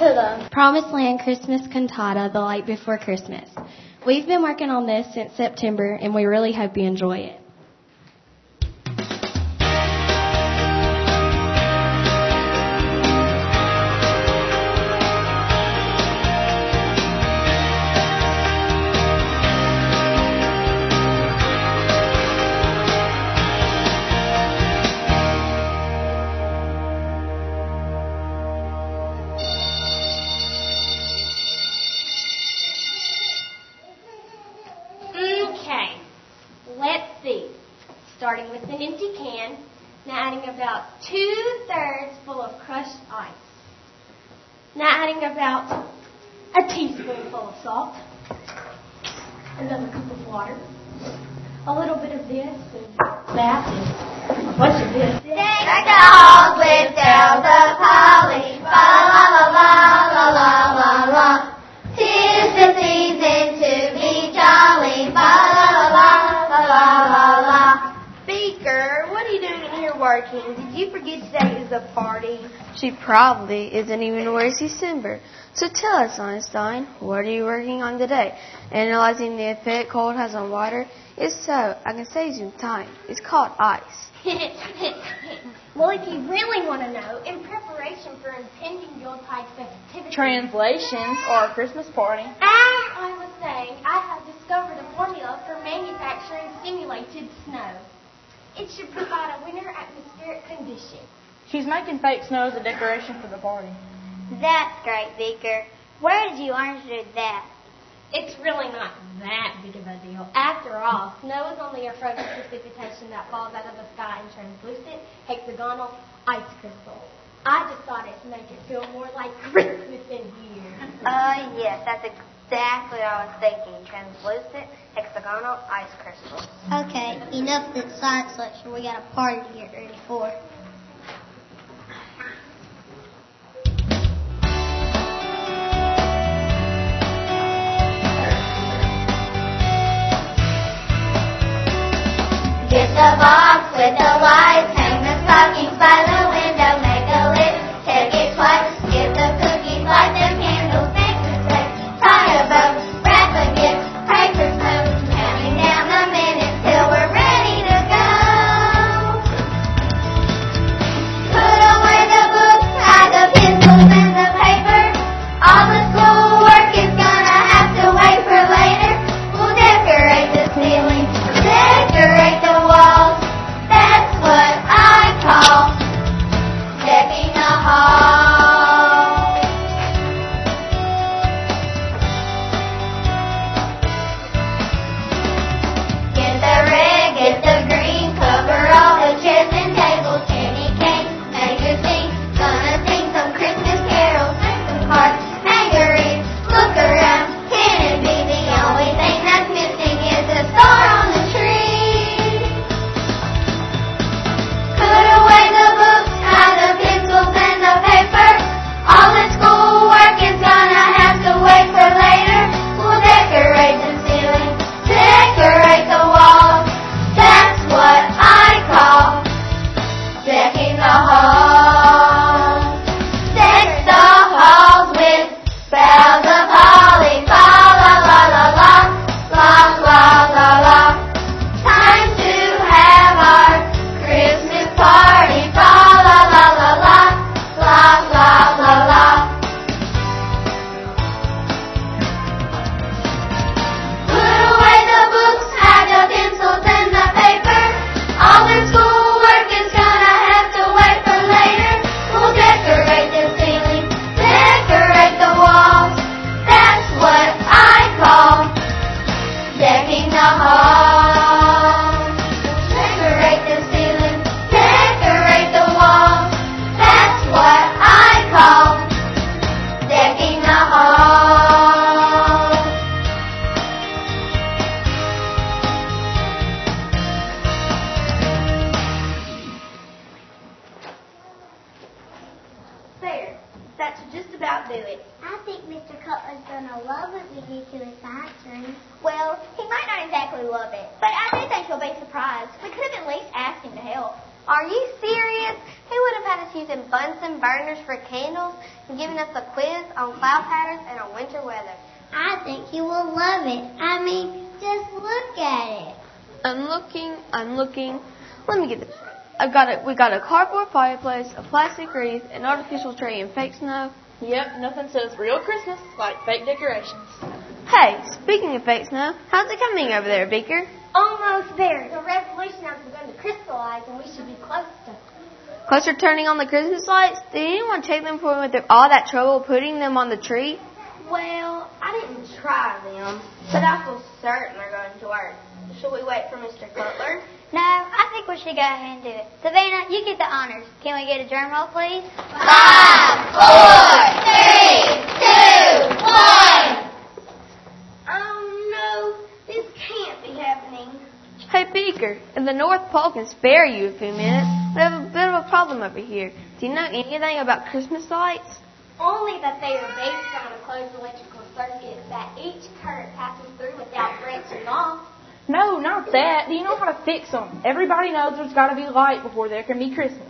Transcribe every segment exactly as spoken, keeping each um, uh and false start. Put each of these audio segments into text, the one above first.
the Promised Land Christmas Cantata, The Light Before Christmas. We've been working on this since September, and we really hope you enjoy it. Starting with an empty can, now adding about two-thirds full of crushed ice. Now adding about a teaspoonful of salt, another cup of water, a little bit of this and that, and what's of this? Deck the halls with bells of holly, la la la la la la la la. 'Tis the season to be jolly, la la la la la la la. Beaker, what are you doing in here working? Did you forget today is a party? She probably isn't even aware it's December. So tell us, Einstein, what are you working on today? Analyzing the effect cold has on water? If so, I can save you time. It's called ice. Well, if you really want to know, in preparation for impending Yuletide festivities, Translation or a Christmas party. As I was saying, I have discovered a formula for manufacturing simulated snow. It should provide a winter atmospheric condition. She's making fake snow as a decoration for the party. That's great, Beaker. Where did you learn to do that? It's really not that big of a deal. After all, snow is only a frozen precipitation that falls out of the sky in translucent, hexagonal ice crystals. I just thought it'd make it feel more like Christmas in here. Uh, yes, that's exactly what I was thinking. Translucent, hexagonal ice crystals. Okay, enough of the science lecture. We got a party to get ready for. Get the box with the lights, hang the stockings by the window, make a list, check it twice, get the cookies, light them candles, make the sleigh, tie a bow, wrap a gift, pray for snow, counting down the minutes till we're ready to go. Put away the books, hide the pencils and the paper, all the schoolwork is gonna have to wait for later. We'll decorate the ceiling, decorate the walls, that's what I call decking the hall. Get the red, get the green, cover all the chairs and tables, candy canes, make a scene, gonna sing some Christmas carols, make some cards, hang a wreath, look around, can it be the only thing that's missing is a star on the tree? Put away the books, hide the pencils and the paper, all the schoolwork is gonna have to wait for later. We'll decorate the ceiling, decorate the walls, that's what I call decking the halls. Deck the halls with boughs of holly, la la la la la, la la la la. Time to have our Christmas party, la la la la la, la la la la. Put away the books, hide the pencils and the paper, all the schoolwork is gonna have to wait for later. We'll decorate the ceiling, decorate the walls, that's what I call decking the halls. Decorate the ceiling, decorate the walls, that's what I call decking the halls. There. That should just about do it. I think Mister Cutler's gonna love what we do to his science room. Well, he might not exactly love it, but I do think he'll be surprised. We could have at least asked him to help. Are you serious? He would have had us using Bunsen burners for candles and giving us a quiz on cloud patterns and on winter weather. I think you will love it. I mean, just look at it. I'm looking, I'm looking. Let me get this. I've got a, we got a cardboard fireplace, a plastic wreath, an artificial tree, and fake snow. Yep, nothing says real Christmas like fake decorations. Hey, speaking of fake snow, how's it coming over there, Beaker? Almost there. The revolution has begun to crystallize, and we should be close to. Closer turning on the Christmas lights? Did anyone take them for with all that trouble putting them on the tree? Well, I didn't try them, but I feel certain they're going to work. Should we wait for Mister Cutler? No, I think we should go ahead and do it. Savannah, you get the honors. Can we get a drum roll, please? Five, four, three, two, one. Oh no, this can't be happening. Hey, Beaker, if the North Pole can spare you a few minutes, we have a bit of a problem over here. Do you know anything about Christmas lights? Only that they are based on a closed electrical circuit that each current passes through without branching off. No, not that. Do you know how to fix them? Everybody knows there's got to be light before there can be Christmas.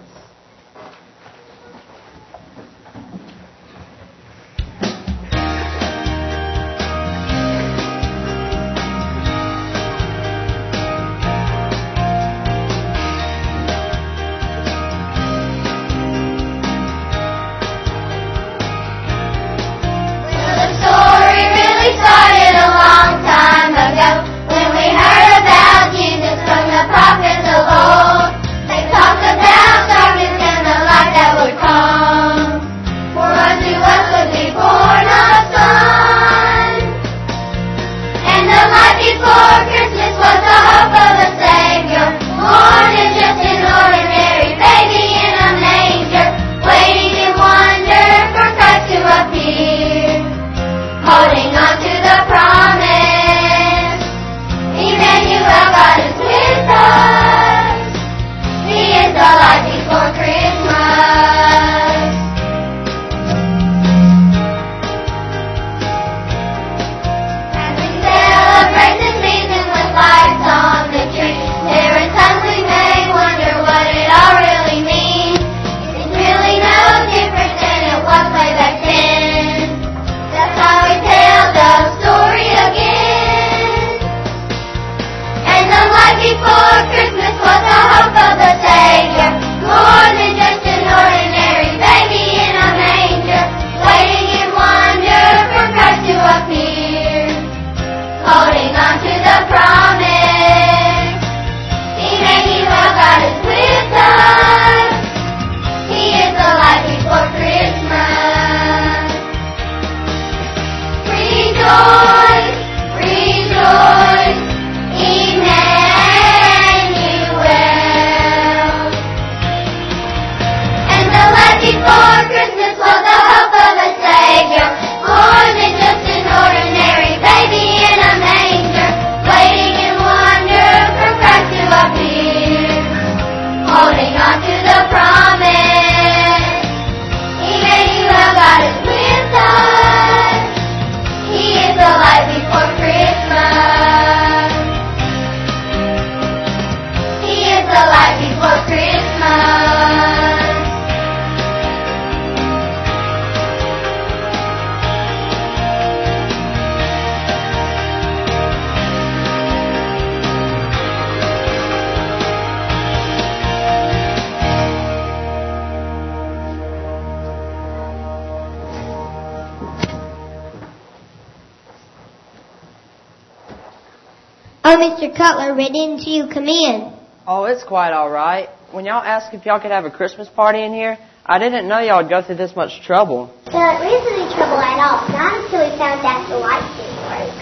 Oh, Mister Cutler, why didn't you come in? Oh, it's quite all right. When y'all asked if y'all could have a Christmas party in here, I didn't know y'all would go through this much trouble. Well, it isn't any trouble at all. Not until we found out the lights didn't work.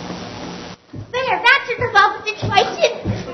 There, that should resolve the situation.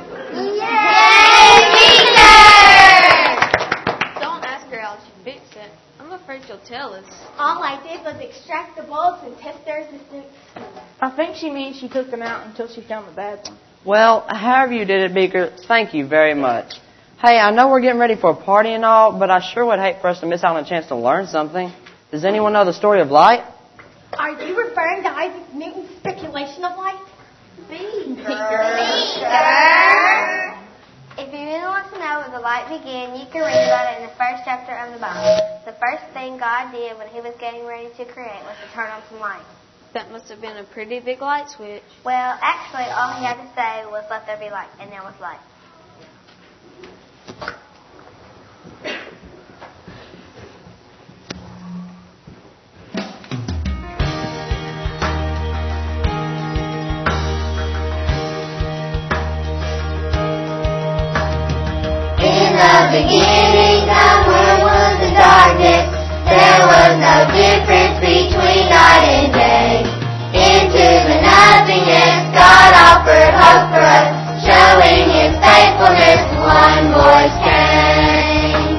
Yay, Beaker! Don't ask her how she fixed it. I'm afraid she'll tell us. All I did was extract the bulbs and test their resistance. I think she means she took them out until she found the bad one. Well, however you did it, Beaker, thank you very much. Hey, I know we're getting ready for a party and all, but I sure would hate for us to miss out on a chance to learn something. Does anyone know the story of light? Are you referring to Isaac Newton's speculation of light? Beaker. If you really want to know what the light light begin, you can read about it in the first chapter of the Bible. The first thing God did when he was getting ready to create was to turn on some light. That must have been a pretty big light switch. Well, actually, all he had to say was, let there be light, and there was light. Beginning, the world was in darkness. There was no difference between night and day. Into the nothingness, God offered hope for us, showing His faithfulness. One voice came.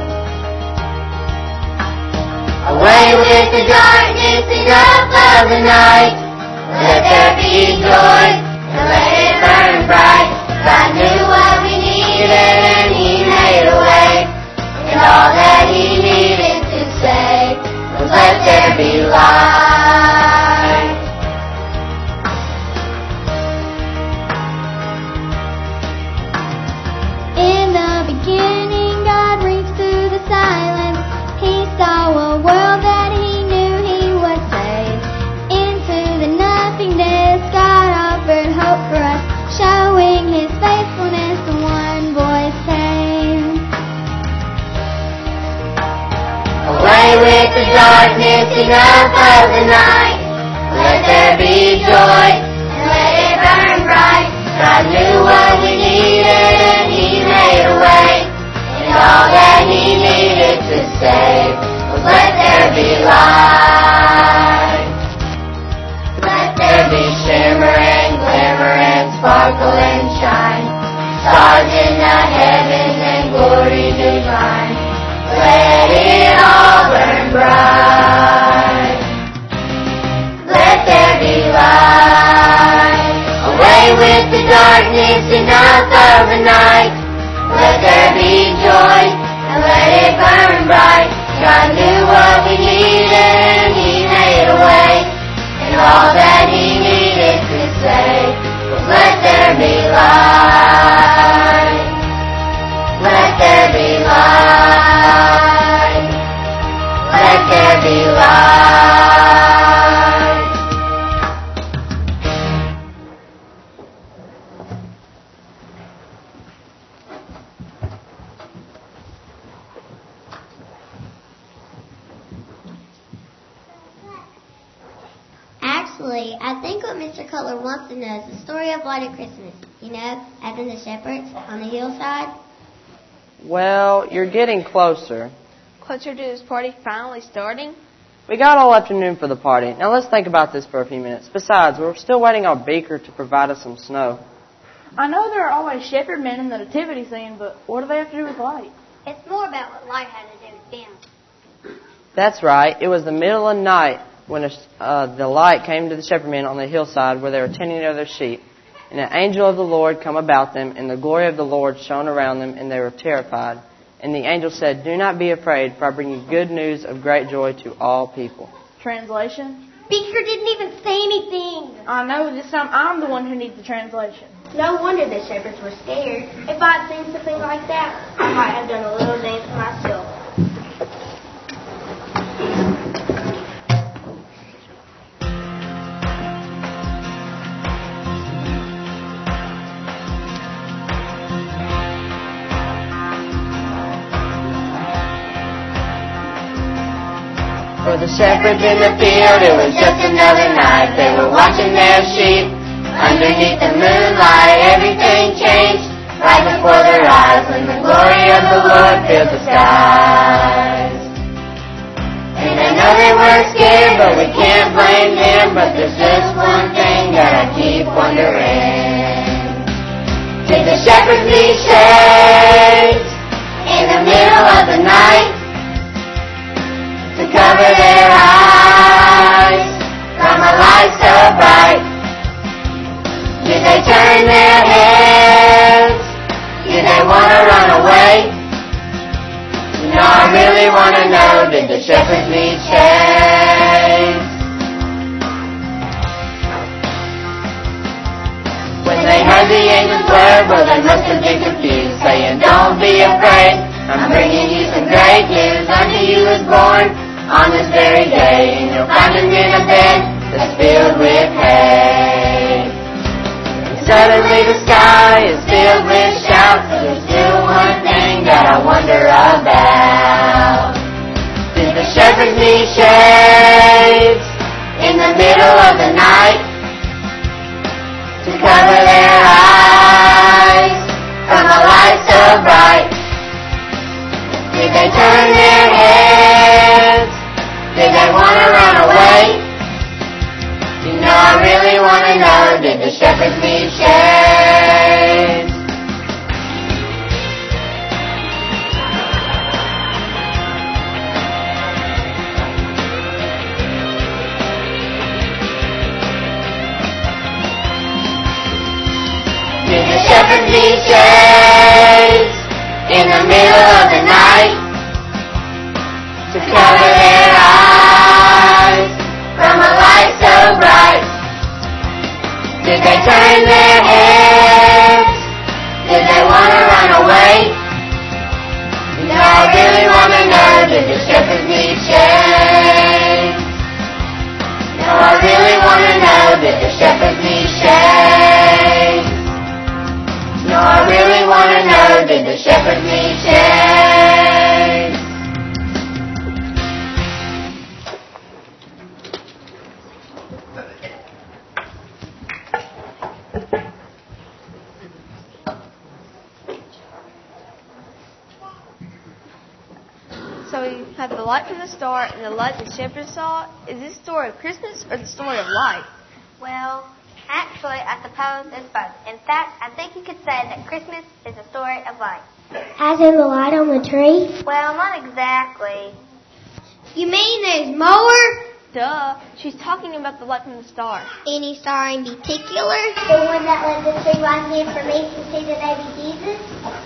Away with the darkness, enough of the night. Let there be joy, and let it burn bright. God knew what we needed, and He made a way. And all that He needed to say was, let there be light. In the beginning, God reached through the silence. He saw a world that He knew He would save. Into the nothingness, God offered hope for us, showing His faithfulness. One voice came. Away with the darkness, enough of the night. Let there be joy, and let it burn bright. God knew what we needed, and He made a way. And all that He needed to say was, let there be light. Let there be shimmer and glimmer and sparkle and shine. Stars in the heavens and glory divine. Let it all burn bright. Let there be light. Away with the darkness, enough of the night. Let there be joy, and let it burn bright. God knew what we needed, and He made a way. And all that He needed to say was, let there be light. Let there be light. Let there be light. Actually, I think what Mister Cutler wants to know is the story of Light of Christmas. You know, having the shepherds on the hillside. Well, you're getting closer. Closer to this party finally starting? We got all afternoon for the party. Now let's think about this for a few minutes. Besides, we're still waiting on Beaker to provide us some snow. I know there are always shepherd men in the nativity scene, but what do they have to do with light? It's more about what light had to do with them. That's right. It was the middle of the night when a, uh, the light came to the shepherd men on the hillside where they were tending to their sheep. And an angel of the Lord come about them, and the glory of the Lord shone around them, and they were terrified. And the angel said, "Do not be afraid, for I bring you good news of great joy to all people." Translation? Beaker didn't even say anything. I know, this time I'm the one who needs the translation. No wonder the shepherds were scared. If I'd seen something like that, I might have done a little dance myself. For the shepherds in the field, it was just another night. They were watching their sheep. Underneath the moonlight, everything changed right before their eyes when the glory of the Lord filled the skies. And I know they were scared, but we can't blame them. But there's just one thing that I keep wondering. Did the shepherds need shades in the middle of the night to cover their eyes from a light so bright? Did they turn their heads? Did they want to run away? No, I really want to know, did the shepherds need shades? When they heard the angel's word, well, they must have been confused, saying, "Don't be afraid. born on this very day, and you'll find him in a bed that's filled with hay. And suddenly the sky is filled with shouts, but there's still one thing that I wonder about. Did the shepherds need shades in the middle of the night to cover their eyes from a light so bright? Did they turn their heads? Did they want to run away? You know, I really want to know, did the shepherds need shades? Did the shepherds need shades in the middle of the night to cover their eyes from a light so bright? Did they turn their heads? Did they want to run away? You know, I really want to know, did the shepherds need shades? No, I really want to know, did the shepherds need shades? No, I really want to know, did the shepherds need shades? So we have the light from the star and the light the shepherds saw. Is this story of Christmas or the story of light? Well, actually, I suppose it's both. In fact, I think you could say that Christmas is a story of light. As in the light on the tree? Well, not exactly. You mean there's more? Duh. She's talking about the light from the star. Any star in particular? The one that led the three wise men from east to see the baby Jesus?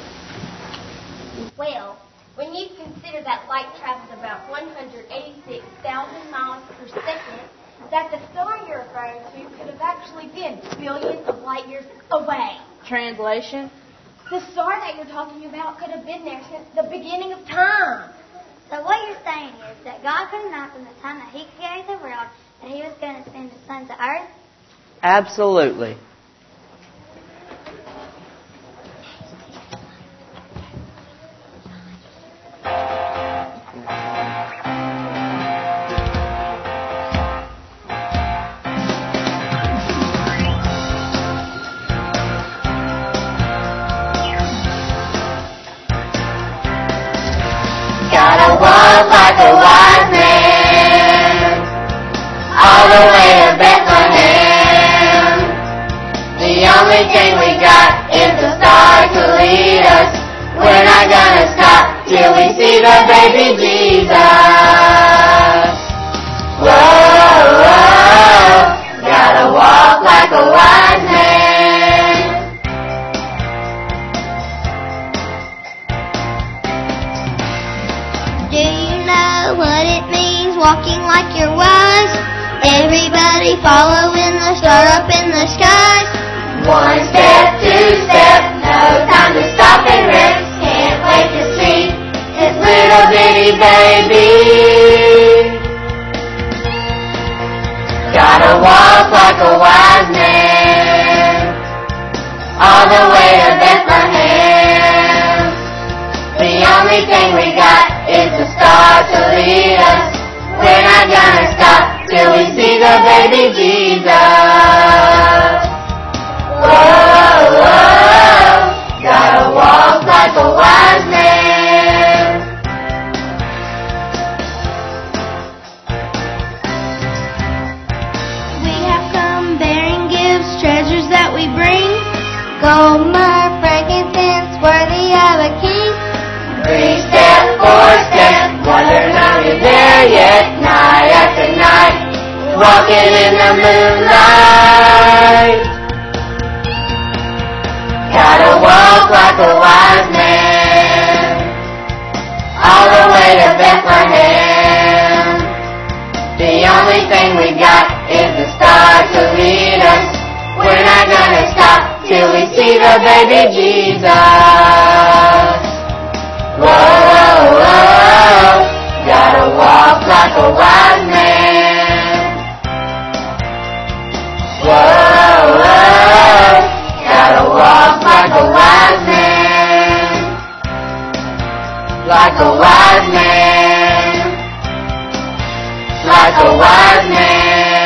Well, when you consider that light travels about one hundred eighty-six thousand miles per second, that the star you're referring to could have actually been billions of light years away. Translation? The star that you're talking about could have been there since the beginning of time. So what you're saying is that God could have known from the time that He created the world that He was going to send His Son to earth? Absolutely. Gotta walk like a wise man all the way to Bethlehem. The only thing we got is a star to lead us. We're not gonna stop till we see the baby Jesus. Whoa, whoa, gotta walk like a wise man. Do you know what it means walking like you're wise? Everybody following the star up in the skies. One step, two step, no time to stop and rest. Can't wait to see this little bitty baby. Gotta walk like a wise man all the way to Bethlehem. The only thing we got is a star to lead us. We're not gonna stop till we see the baby Jesus. Whoa, whoa, gotta walk like a wise man. We have come bearing gifts, treasures that we bring. Gold, myrrh, frankincense, worthy of a king. Three step, four step, wondering are we there yet? Night after night, walking in the moonlight. Gotta walk like a wise man all the way to Bethlehem. The only thing we got is a star to lead us. We're not gonna stop till we see the baby Jesus. Whoa, whoa, whoa, gotta walk like a wise man. Whoa, whoa, gotta walk like a wise man. Like a wise man. Like a wise man.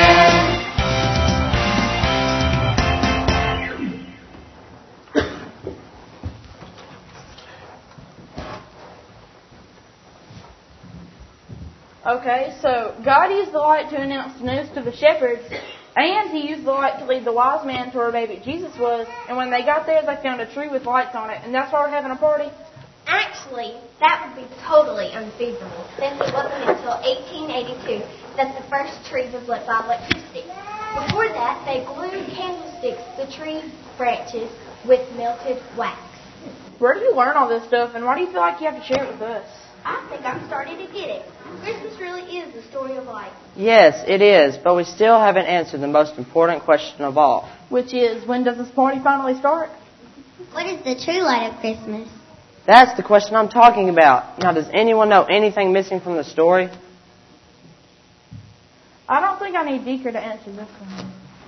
Okay, so God used the light to announce the news to the shepherds, and He used the light to lead the wise men to where baby Jesus was. And when they got there, they found a tree with lights on it, and that's why we're having a party. Actually, that would be totally unfeasible, since it wasn't until eighteen eighty-two that the first tree was lit by electricity. Before that, they glued candlesticks to tree branches with melted wax. Where do you learn all this stuff, and why do you feel like you have to share it with us? I think I'm starting to get it. Christmas really is the story of life. Yes, it is, but we still haven't answered the most important question of all. Which is, when does this party finally start? What is the true light of Christmas? That's the question I'm talking about. Now, does anyone know anything missing from the story? I don't think I need Deeker to answer this one.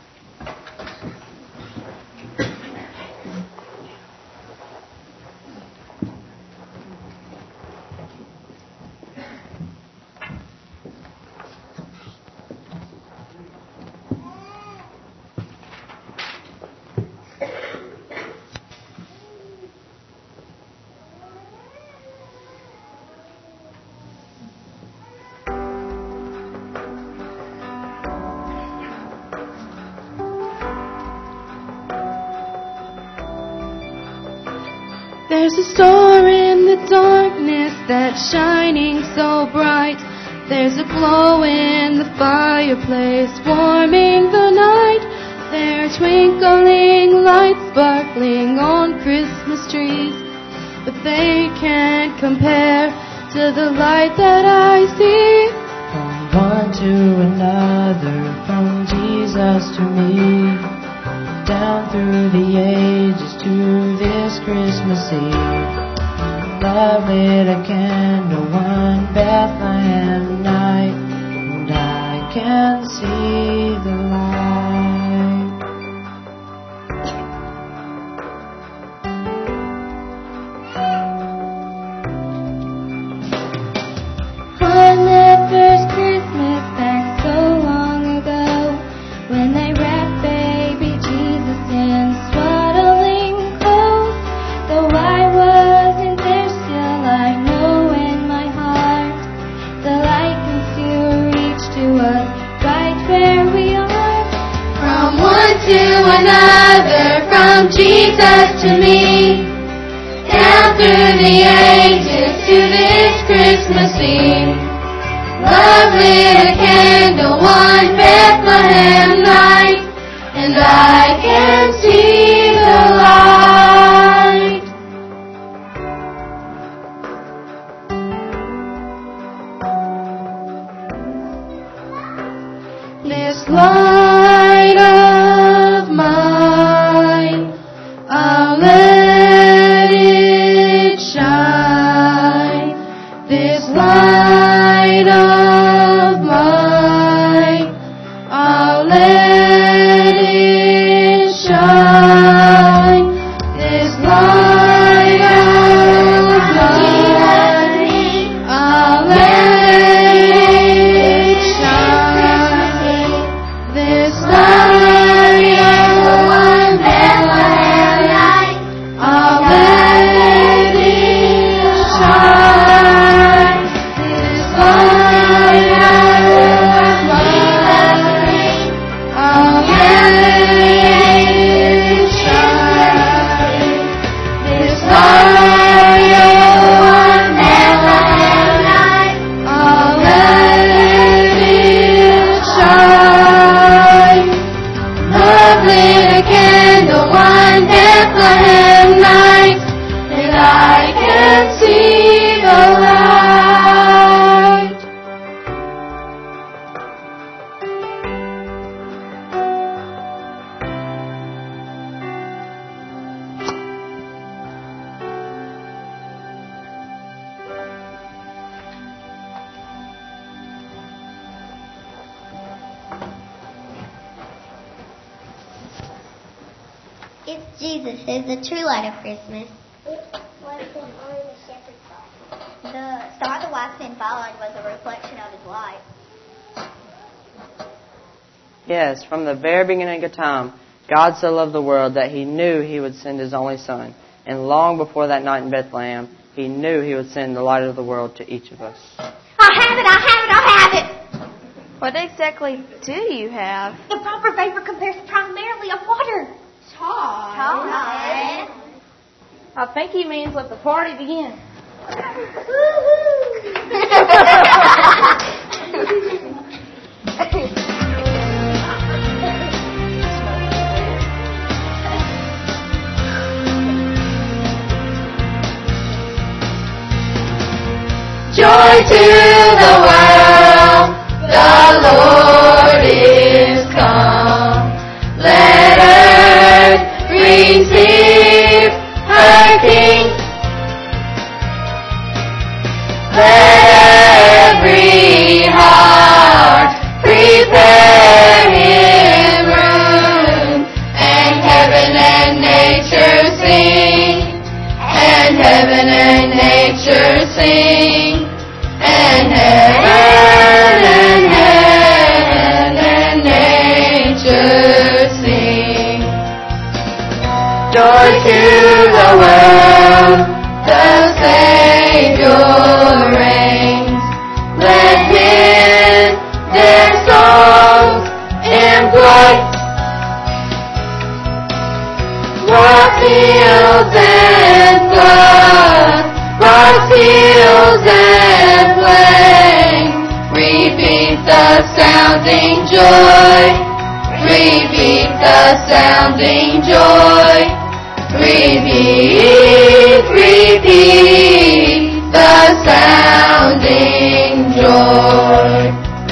There's a star in the darkness that's shining so bright. There's a glow in the fireplace warming the night. There are twinkling lights sparkling on Christmas trees, but they can't compare to the light that I see. From one to another, from Jesus to me, down through the ages to this Christmas Eve. Love lit a candle one Bethlehem night, and I can see the light. On the first Christmas back so long ago, when they wrapped baby Jesus in swaddling clothes, though I wasn't there, still I know in my heart the light can still reach to us right where we are. From one to another, from Jesus to me, down through the ages to this Christmas Eve. Love lit a candle one Bethlehem night, and I can see the light. This light of mine, I'll let it shine. This light of mine, I'll let it shine. It's Jesus who's the true light of Christmas. What is on the shepherd's side? The star the wise men followed was a reflection of his light. Yes, from the very beginning of time, God so loved the world that He knew He would send His only Son. And long before that night in Bethlehem, He knew He would send the light of the world to each of us. I have it, I have it, I have it! What exactly do you have? The proper vapor consists primarily of water. Todd. I think he means let the party begin. Joy to the world, the Lord is come. Let earth receive her King. Let every heart prepare Him room, and heaven and nature sing, and heaven and nature sing. And heaven and heaven and nature sing. Joy to the world, the Savior reigns. Let His their songs employ. What fields and floods, what fields and plains, repeat the sounding joy, repeat the sounding joy, repeat, repeat the sounding joy.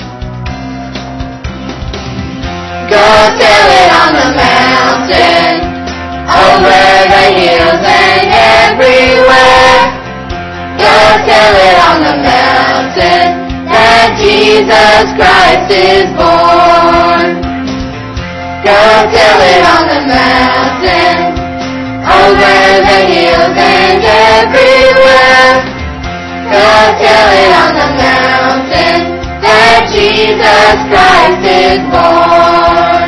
Go tell it on the mountain, over the hills and everywhere. Go tell it on the mountain that Jesus Christ is born. Go tell it on the mountain, over the hills and everywhere. Go tell it on the mountain that Jesus Christ is born.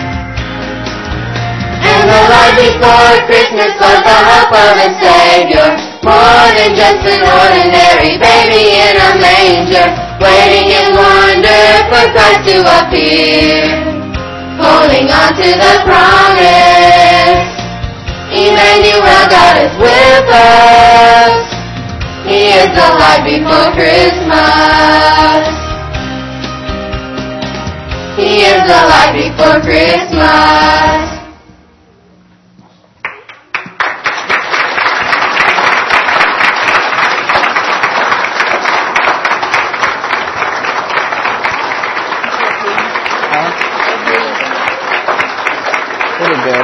And the light before Christmas was the hope of a Savior, more than just an ordinary baby in a manger, waiting in wonder for Christ to appear, holding on to the promise. Emmanuel, God is with us. He is the light before Christmas. He is the light before Christmas. Pretty good.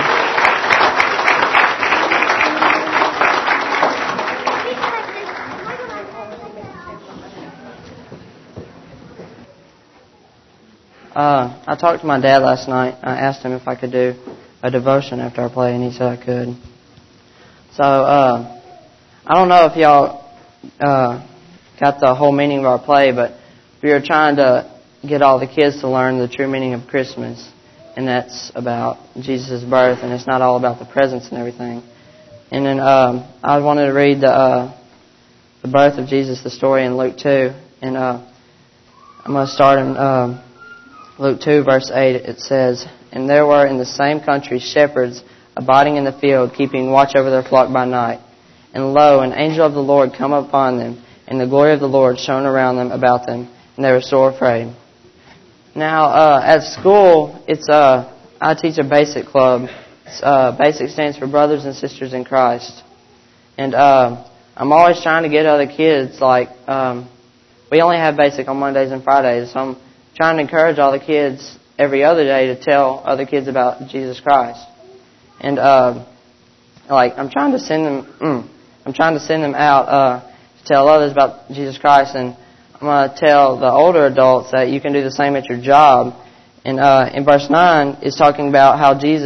Uh, I talked to my dad last night. I asked him if I could do a devotion after I play, and he said I could. So, uh, I don't know if y'all uh, got the whole meaning of our play, but we were trying to get all the kids to learn the true meaning of Christmas. And that's about Jesus' birth, and it's not all about the presents and everything. And then um, I wanted to read the uh, the birth of Jesus, the story in Luke two. And uh, I'm going to start in uh, Luke two, verse eight. It says, "And there were in the same country shepherds abiding in the field, keeping watch over their flock by night. And lo, an angel of the Lord come upon them, and the glory of the Lord shone around them about them, and they were sore afraid." Now, uh, at school, it's uh, I teach a basic club. It's, uh, basic stands for Brothers and Sisters in Christ. And uh, I'm always trying to get other kids, like, um, we only have basic on Mondays and Fridays, so I'm trying to encourage all the kids every other day to tell other kids about Jesus Christ. And, uh, like, I'm trying to send them, mm, I'm trying to send them out uh, to tell others about Jesus Christ, and I'm going to tell the older adults that you can do the same at your job. And uh, in verse nine, it's talking about how Jesus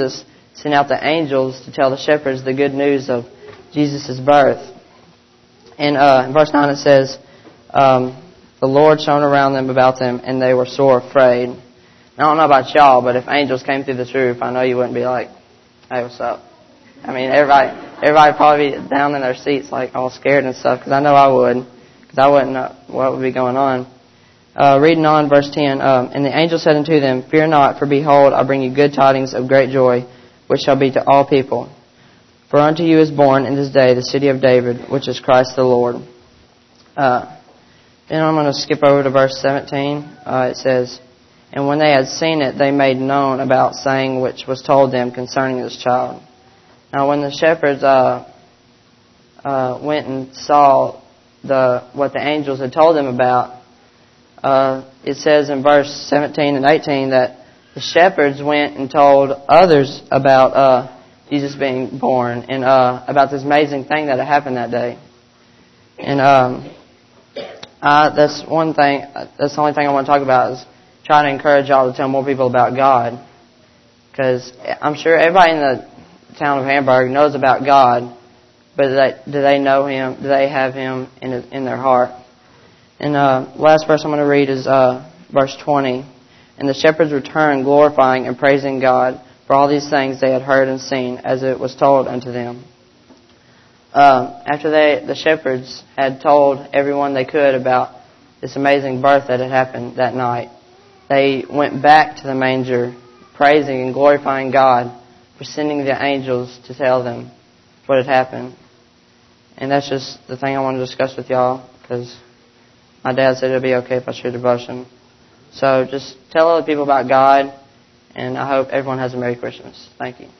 sent out the angels to tell the shepherds the good news of Jesus' birth. And uh, in verse nine it says, um, the Lord shone around them about them, and they were sore afraid. And I don't know about y'all, but if angels came through this roof, I know you wouldn't be like, hey, what's up? I mean, everybody everybody would probably be down in their seats, like all scared and stuff, because I know I would, because I wouldn't know what would be going on. Uh, reading on, verse ten, um, and the angel said unto them, fear not, for behold, I bring you good tidings of great joy, which shall be to all people. For unto you is born in this day the city of David, which is Christ the Lord. Uh, then I'm going to skip over to verse seventeen. Uh, it says, and when they had seen it, they made known about saying which was told them concerning this child. Now when the shepherds uh, uh, went and saw the what the angels had told them about, uh, it says in verse seventeen and eighteen that the shepherds went and told others about uh, Jesus being born and uh, about this amazing thing that had happened that day. And um, uh, that's one thing. That's the only thing I want to talk about is try to encourage y'all to tell more people about God, because I'm sure everybody in the town of Hamburg knows about God, but do they, do they know Him? Do they have Him in in their heart? And uh, last verse I'm going to read is uh, verse twenty. And the shepherds returned, glorifying and praising God for all these things they had heard and seen, as it was told unto them. Uh, after they, the shepherds had told everyone they could about this amazing birth that had happened that night, they went back to the manger, praising and glorifying God for sending the angels to tell them what had happened. And that's just the thing I want to discuss with y'all, because my dad said it would be okay if I shared devotion. So just tell other people about God, and I hope everyone has a Merry Christmas. Thank you.